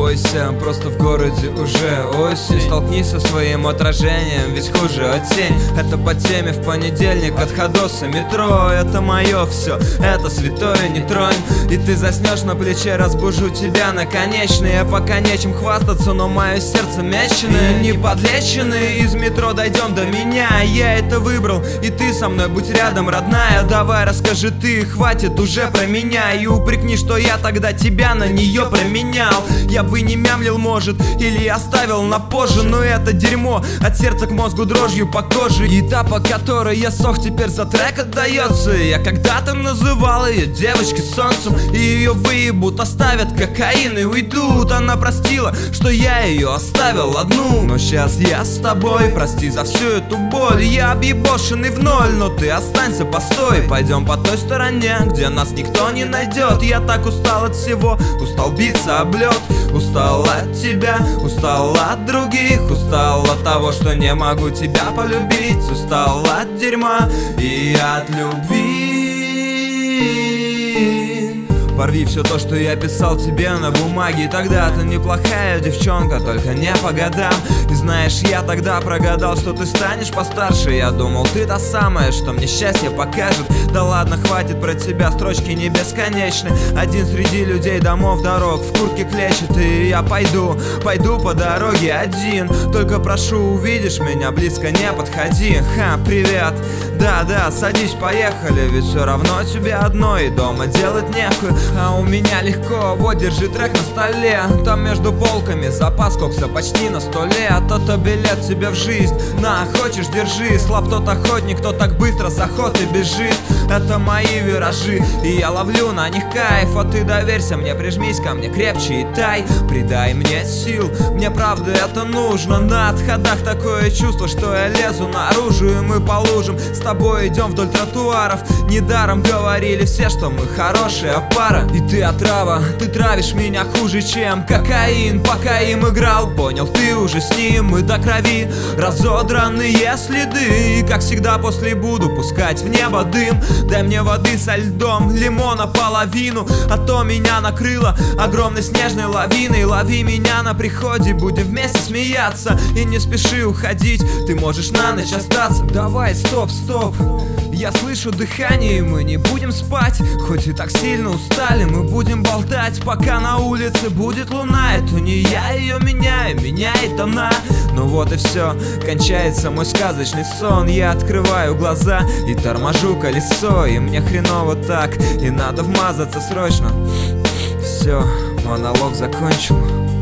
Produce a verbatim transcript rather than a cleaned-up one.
бойся, просто в городе уже осень. Столкнись со своим отражением, ведь хуже от тень. Это по теме в понедельник от Ходоса метро. Это мое все, это святое, не тронь. И ты заснешь на плече, разбужу тебя наконечно. Я пока нечем хвастаться, но мое сердце меченое. Не подлеченный, из метро дойдем до меня. Я это выбрал, и ты со мной, будь рядом, родная. Давай расскажи ты, хватит уже про меня. И упрекни, что я тогда тебя на нее променял. Я бы не мямлил, может, или оставил на позже. Но это дерьмо от сердца к мозгу дрожью по коже. И та, по которой я сох, теперь за трек отдается. Я когда-то называл ее девочкой солнцем, и ее выебут, оставят кокаин и уйдут. Она простила, что я ее оставил одну. Но сейчас я с тобой, прости за всю эту боль. Я объебошенный в ноль, но ты останься, постой. Пойдем по той стороне, где нас никто не найдет. Я так устал от всего, устал биться об лед. Устал от тебя, устал от других. Устал от того, что не могу тебя полюбить. Устал от дерьма и от любви. Порви все то, что я писал тебе на бумаге. Тогда ты неплохая девчонка, только не по годам. И знаешь, я тогда прогадал, что ты станешь постарше. Я думал, ты та самая, что мне счастье покажет. Да ладно, хватит про тебя, строчки не бесконечны. Один среди людей, домов, дорог, в куртке клещет. И я пойду, пойду по дороге один. Только прошу, увидишь меня, близко не подходи. Ха, привет, да-да, садись, поехали. Ведь все равно тебе одно и дома делать нехуй. А у меня легко, вот держи трек на столе. Там между полками запас кокса почти на сто лет. То-то билет тебе в жизнь, на, хочешь держи. Слаб тот охотник, кто так быстро с охоты бежит. Это мои виражи, и я ловлю на них кайф. А ты доверься мне, прижмись ко мне крепче и тай. Придай мне сил, мне правда это нужно. На отходах такое чувство, что я лезу наружу. И мы по лужам с тобой идем вдоль тротуаров. Недаром говорили все, что мы хорошая пара. И ты отрава, ты травишь меня хуже, чем кокаин. Пока им играл, понял, ты уже с ним. Мы до крови разодранные следы. И как всегда после буду пускать в небо дым. Дай мне воды со льдом, лимона половину. А то меня накрыло огромной снежной лавиной. Лови меня на приходе, будем вместе смеяться. И не спеши уходить, ты можешь на ночь остаться. Давай, стоп, стоп, я слышу дыхание, и мы не будем спать. Хоть и так сильно устали, мы будем болтать. Пока на улице будет луна, это не я ее меняю, меняет она. Ну вот и все, кончается мой сказочный сон. Я открываю глаза и торможу колесо. И мне хреново так, и надо вмазаться срочно. Все, монолог закончил.